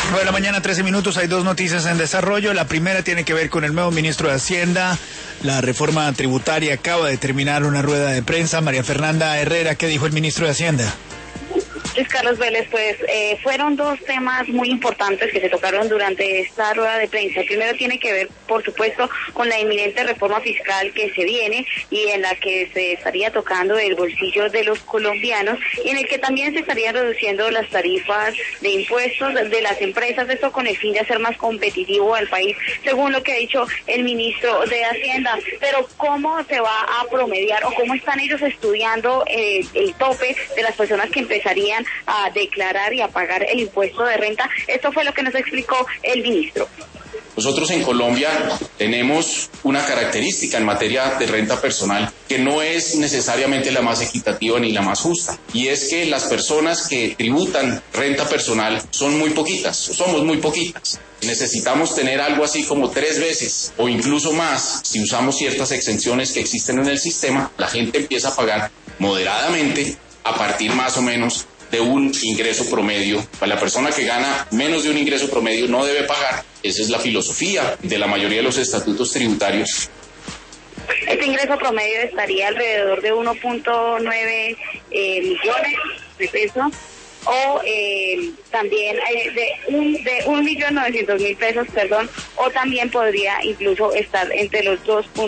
9 de la mañana, 13 minutos, hay dos noticias en desarrollo. La primera tiene que ver con el nuevo ministro de Hacienda. La reforma tributaria acaba de terminar una rueda de prensa. María Fernanda Herrera, ¿qué dijo el ministro de Hacienda? Luis Carlos Vélez, pues fueron dos temas muy importantes que se tocaron durante esta rueda de prensa. El primero tiene que ver, por supuesto, con la inminente reforma fiscal que se viene y en la que se estaría tocando el bolsillo de los colombianos y en el que también se estarían reduciendo las tarifas de impuestos de las empresas, esto con el fin de hacer más competitivo al país, según lo que ha dicho el ministro de Hacienda. Pero ¿cómo se va a promediar o cómo están ellos estudiando el tope de las personas que empezarían a declarar y a pagar el impuesto de renta? Esto fue lo que nos explicó el ministro. Nosotros en Colombia tenemos una característica en materia de renta personal que no es necesariamente la más equitativa ni la más justa, y es que las personas que tributan renta personal son muy poquitas, somos muy poquitas. Necesitamos tener algo así como 3 veces o incluso más. Si usamos ciertas exenciones que existen en el sistema, la gente empieza a pagar moderadamente a partir más o menos de un ingreso promedio. Para la persona que gana menos de un ingreso promedio no debe pagar. Esa es la filosofía de la mayoría de los estatutos tributarios. Este ingreso promedio estaría alrededor de 1.9 millones de pesos o también de 1.900.000 pesos, o también podría incluso estar entre los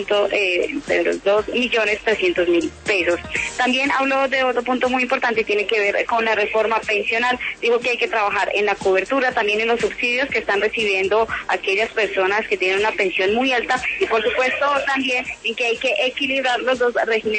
2.300.000 pesos. También habló de otro punto muy importante y tiene que ver con la reforma pensional. Dijo que hay que trabajar en la cobertura, también en los subsidios que están recibiendo aquellas personas que tienen una pensión muy alta y por supuesto también en que hay que equilibrar los dos regímenes